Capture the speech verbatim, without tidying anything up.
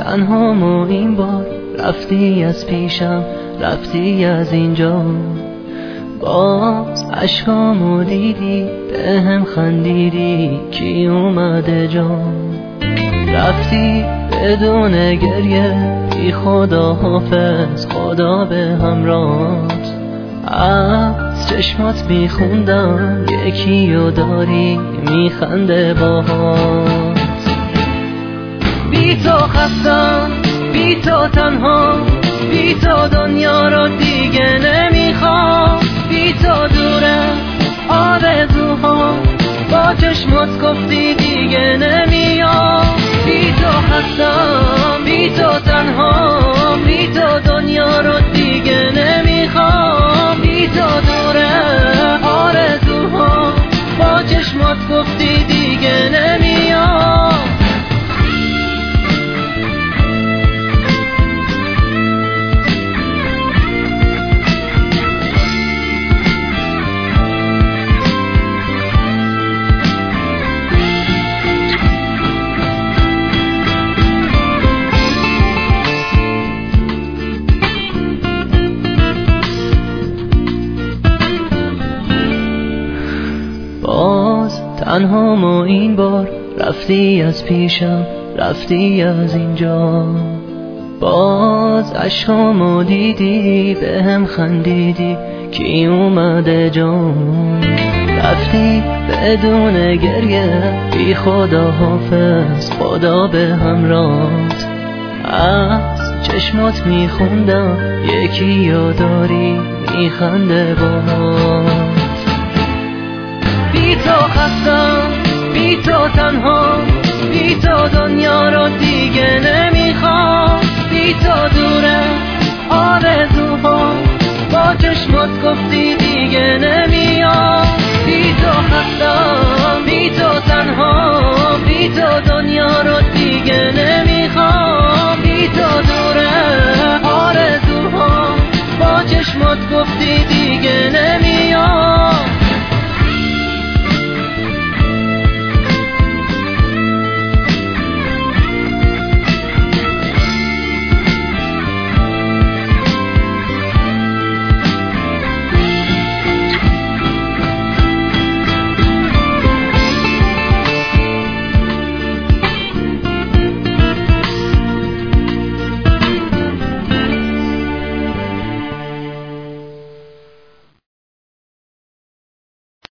تنهامو این بار رفتی از پیشم، رفتی از اینجا. باز عشقامو دیدی به هم خندیدی، کی اومده جان؟ رفتی بدون گریه بی خدا حافظ، خدا به همراهت. از چشمات میخوندم یکی رو داری میخنده باهات. بی تو خستم، بی تو تنها، بی تو دنیا رو دیگه نمیخوام. بی تو دوره آرزوها، با چشمات گفتی دیگه نمیام. بی تو خستم، بی تو تنها، بی تو دنیا رو دیگه نمیخوام. بی تو دوره آرزوها، با چشمات گفتی دیگه نمیام. باز تنهامو این بار رفتی از پیشم، رفتی از اینجا. باز عشقامو دیدی به هم خندیدی، کی اومده جان؟ رفتی بدون گریه بی خدا حافظ، خدا به همراهت. از چشمات میخوندم یکی یاداری میخنده باهات. بی تو خستم،